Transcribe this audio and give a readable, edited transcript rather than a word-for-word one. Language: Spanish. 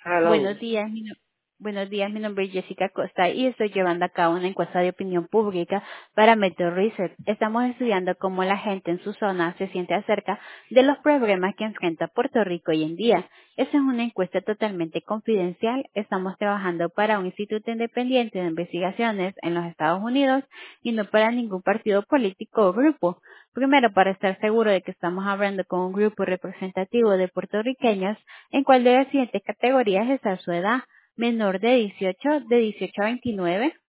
Buenos Hello. días, buenos días, mi nombre es Jessica Costa y estoy llevando a cabo una encuesta de opinión pública para Metro Research. Estamos estudiando cómo la gente en su zona se siente acerca de los problemas que enfrenta Puerto Rico hoy en día. Esta es una encuesta totalmente confidencial. Estamos trabajando para un instituto independiente de investigaciones en los Estados Unidos y no para ningún partido político o grupo. Primero, para estar seguro de que estamos hablando con un grupo representativo de puertorriqueños, ¿en cuál de las siguientes categorías está su edad? Menor de 18 a 29,